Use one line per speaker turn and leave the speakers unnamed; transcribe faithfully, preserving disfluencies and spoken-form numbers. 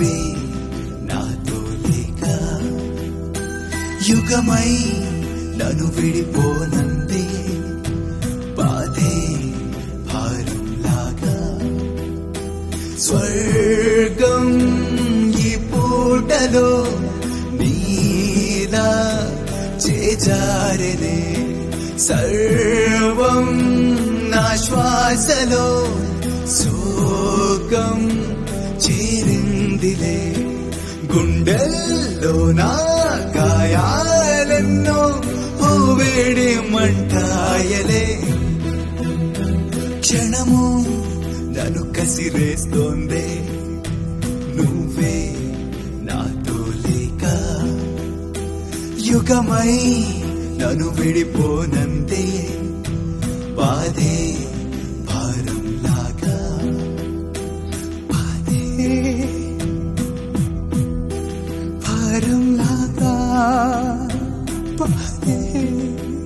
నువ్వే నాతో లేక యుగమై నన్ను విడిపోనందే బాధే భారంలాగా స్వర్గం ఈ పూటలో నీలా చేజారనే సర్వం నా శ్వాసలో శోకం చేరిందిలే గుండెల్లో నా గాయాలెన్నో ఓ వేడి మంటాయలే క్షణము నన్ను కసిరేస్తోందే నువ్వే నాతో లేక యుగమై నన్ను విడిపోనందే బాధే భారంలాగా బాధే భారంలాగా బాధే